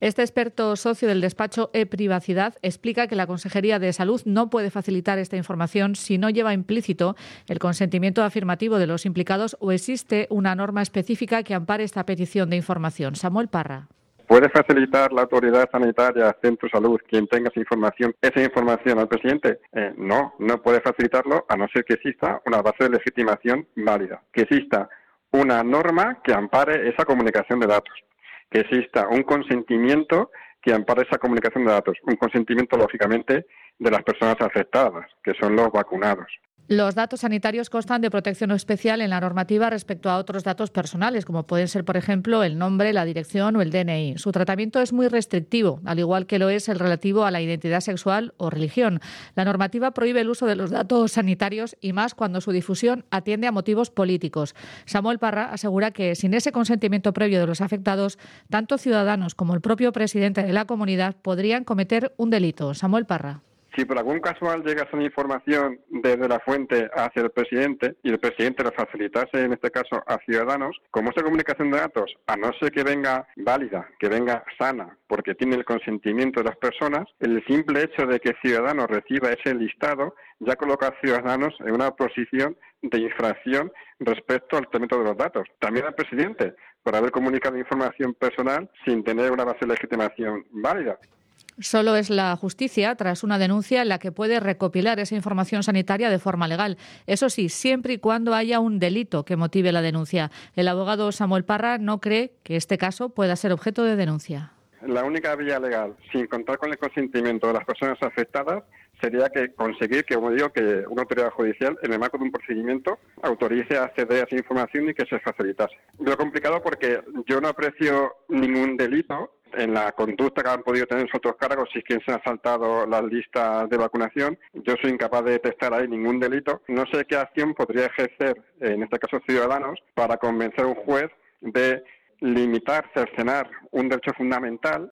Este experto socio del despacho ePrivacidad explica que la Consejería de Salud no puede facilitar esta información si no lleva implícito el consentimiento afirmativo de los implicados o existe una norma específica que ampare esta petición de información. Samuel Parra. ¿Puede facilitar la autoridad sanitaria, Centro de Salud, quien tenga esa información al presidente? No puede facilitarlo a no ser que exista una base de legitimación válida, que exista una norma que ampare esa comunicación de datos, que exista un consentimiento que ampare esa comunicación de datos, un consentimiento, lógicamente, de las personas afectadas, que son los vacunados. Los datos sanitarios constan de protección especial en la normativa respecto a otros datos personales, como pueden ser, por ejemplo, el nombre, la dirección o el DNI. Su tratamiento es muy restrictivo, al igual que lo es el relativo a la identidad sexual o religión. La normativa prohíbe el uso de los datos sanitarios y más cuando su difusión atiende a motivos políticos. Samuel Parra asegura que sin ese consentimiento previo de los afectados, tanto ciudadanos como el propio presidente de la comunidad podrían cometer un delito. Samuel Parra. Si por algún casual llega esa información desde la fuente hacia el presidente y el presidente la facilitase, en este caso, a ciudadanos, como esa comunicación de datos, a no ser que venga válida, que venga sana, porque tiene el consentimiento de las personas, el simple hecho de que Ciudadanos reciba ese listado ya coloca a Ciudadanos en una posición de infracción respecto al tratamiento de los datos. También al presidente, por haber comunicado información personal sin tener una base de legitimación válida. Solo es la justicia, tras una denuncia, la que puede recopilar esa información sanitaria de forma legal. Eso sí, siempre y cuando haya un delito que motive la denuncia. El abogado Samuel Parra no cree que este caso pueda ser objeto de denuncia. La única vía legal, sin contar con el consentimiento de las personas afectadas, sería que conseguir que, como digo, que una autoridad judicial, en el marco de un procedimiento, autorice a acceder a esa información y que se facilitase. Lo complicado porque yo no aprecio ningún delito en la conducta que han podido tener los otros cargos si es quien se ha saltado las listas de vacunación. Yo soy incapaz de detectar ahí ningún delito. No sé qué acción podría ejercer, en este caso Ciudadanos, para convencer a un juez de limitar, cercenar un derecho fundamental